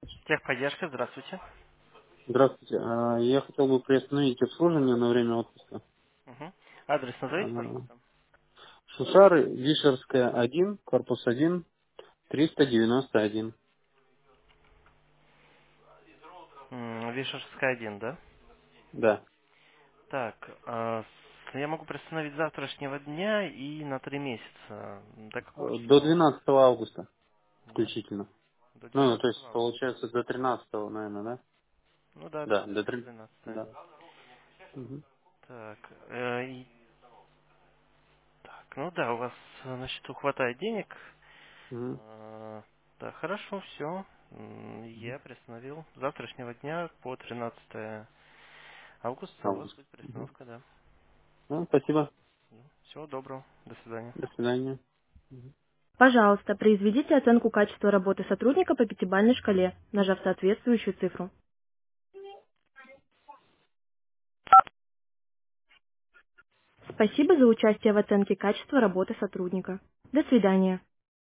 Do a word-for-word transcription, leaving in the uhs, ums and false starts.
Техподдержка, здравствуйте. Здравствуйте. А, Я хотел бы приостановить обслуживание на время отпуска. Мгм. Адрес назовите, А, пожалуйста. Шушары, Вишерская, один, корпус один, триста девяносто один. М, Вишерская один, да? Да. Так, а, с- я могу приостановить с завтрашнего дня и на три месяца. До какого До числа? двенадцатого августа Да? включительно. До Ну, то есть, двенадцатого августа. получается, до тринадцатого, наверное, да? Ну да, Да, до до три. двенадцатого, Да. да. Мгм. Так, э, и- так, ну да, у вас э, на счету хватает денег. Мгм. А, Да, хорошо, все. Я приостановил. С завтрашнего дня по тринадцатое августа у вас Август. будет Мгм. приостановка, да. Ну, спасибо. Всего доброго. До свидания. До свидания. Пожалуйста, произведите оценку качества работы сотрудника по пятибалльной шкале, нажав соответствующую цифру. Спасибо за участие в оценке качества работы сотрудника. До свидания.